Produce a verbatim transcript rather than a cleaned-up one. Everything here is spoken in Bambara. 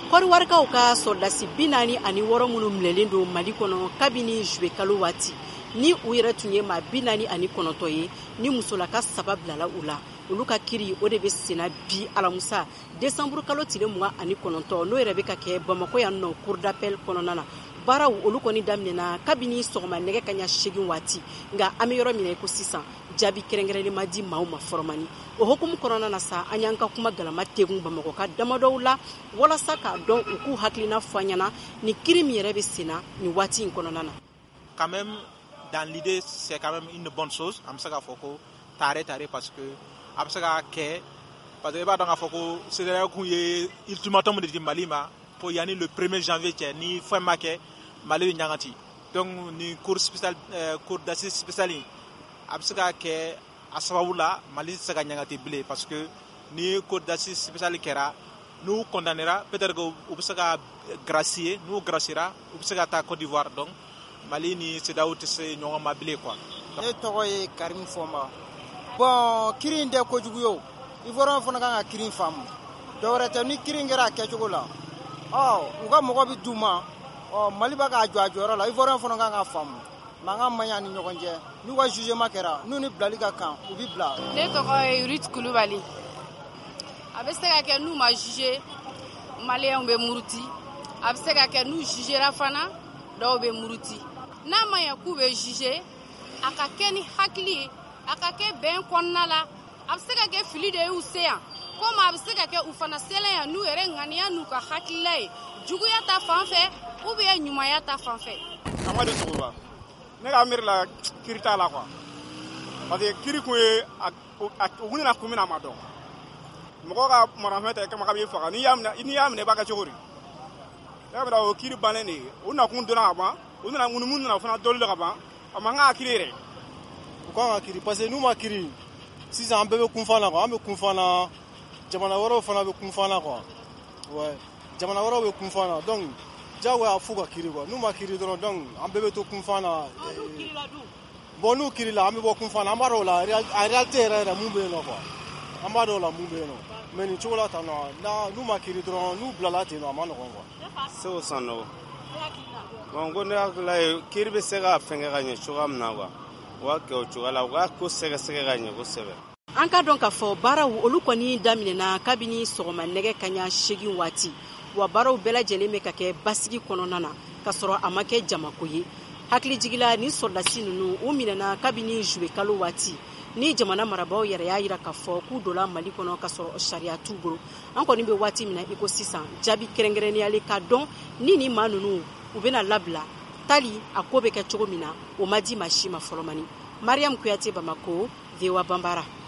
kɔriwarikaw ka sɔrdasi bi naani ani wɔɔrɔ minnu minɛlen don Mali kɔnɔ kabini juwe kalo waati ni u yɛrɛ tun ye maa bi naani ani kɔnɔntɔn ye ni musolaka saba bilala u la olu ka kiri o de bɛ senna bi alamusa desanburu kalo tile mugan ani kɔnɔntɔn n'o yɛrɛ bɛ ka kɛ Bamako yan nɔ cour d'appel kɔnɔna na baaraw olu kɔni daminɛna kabini sɔgɔma nɛgɛ kaɲa segin waati nka an bɛ yɔrɔ min na ko sisan jaabi kɛrɛnkɛrɛnlen ma di maaw ma fɔrɔmani o hukumu kɔnɔna na sa an y'an ka kuma galama tegun Bamakɔ ka damadɔw la walasa k'a dɔn u k'u hakilina fɔ an ɲɛna ni kiri min yɛrɛ bɛ senna ni waati in kɔnɔna na. Quand même dans l'idée c'est quand même une bonne chose am se k'a fɔ ko tare tare parce que a bɛ se ka kɛ parce que i b'a dɔn k'a fɔ ko C D E A O kun ye ultimatum de di Mali ma pour yanni le premier janvier cɛ ni fɛn ma kɛ Mali bɛ ɲangati donc ni cour spéciale cour d'assises spéciale a bɛ se ka kɛ a sababu la Mali tɛ se ka ɲangati bilen parce que ni cour d'assises spéciale kɛra n'u condamnera peut-être que u bɛ se ka gracier n'u graciera u bɛ se ka taa Côte d'Ivoire donc Mali ni C D E A O tɛ se ɲɔgɔn ma bilen quoi. Ne tɔgɔ ye Karim Fɔnba. Bon kiri in tɛ kojugu ye o Ivoirien fana kan ka kiri in faamu dɔwɛrɛ tɛ ni kiri in kɛra a kɛcogo la ɔ u ka mɔgɔ bɛ d'u ma ɔ Mali b'a k'a jɔ a jɔyɔrɔ la Ivoirien fana kan ka faamu mankan man ɲi a ni ɲɔgɔn cɛ n'u ka jugement kɛra n'u ni bilali ka kan u bɛ bila. Ne tɔgɔ ye Ruth Kulubali a bɛ se ka kɛ n'u ma juger Maliyɛnw bɛ muruti a bɛ se ka kɛ n'u jugera fana dɔw bɛ muruti n'a ma ɲɛ k'u bɛ juger a ka kɛ ni hakili ye a ka kɛ bɛn kɔnɔna la a bɛ se ka kɛ fili de ye u se yan komi a bɛ se ka kɛ u fana selen yan n'u yɛrɛ ŋaniya n'u ka hakilila ye juguya ta fan fɛ ou bien ɲumanya ta fan fɛ. Amadu Suguba ne ka miiri la kiri t'a la quoi parce que kiri kun ye u kun na kun min a ma dɔn mɔgɔ ka marafɛn tɛ kama ka b'i faga n'i y'a minɛ n'i y'a minɛ i b'a kɛ cogo di ne ka o kiri bannen de ye u nakun donna ka ban u nana ŋunimu nana fana dɔli ka ban a man kan ka kiri yɛrɛ u kan ka kiri parce que n'u ma kiri sisan an bɛɛ bɛ kunfan na quoi an bɛ kunfan na jamana wɛrɛw fana bɛ kunfan na quoi ouais jamana wɛrɛw bɛ kunfan na donc jagoya f'u ka kiri quoi n'u ma kiri dɔrɔn donc an bɛɛ bɛ to kunfan na bon n'u kirila an bɛ bɔ kunfan na an b'a dɔn o la a réalité yɛrɛ yɛrɛ mun bɛ yen nɔ quoi an b'a dɔn o la mun bɛ yen nɔ mais nin cogo la tan nɔ n'u ma kiri dɔrɔn n'u bilala ten nɔ a ma nɔgɔn quoi. Seko Sanogo bon ko ne hakilila ye kiri bɛ se ka fɛnkɛ ka ɲɛ cogoya min na quoi u ka kɛ o cogoya la u ka ko sɛgɛsɛgɛ ka ɲɛ kosɛbɛ. An ka dɔn k'a fɔ baaraw olu kɔni daminɛna kabini sɔgɔma nɛgɛ kaɲa segin waati wa baaraw bɛɛ lajɛlen bɛ ka kɛ basigi kɔnɔna na ka sɔrɔ a ma kɛ jamako ye hakilijigila ni sɔrdasi ninnu u minɛna kabini juwe kalo waati ni jamana marabaaw yɛrɛ y'a jira k'a fɔ k'u donna Mali kɔnɔ ka sɔrɔ sariya t'u bolo an kɔni bɛ waati min na i ko sisan jaabi kɛrɛnkɛrɛnniyalen k'a dɔn ni nin maa ninnu u bɛna labila tali a ko bɛ kɛ cogo min na o ma di maa si ma fɔlɔ mani. Mariam Kuyate, Bamako, V O A Bambara.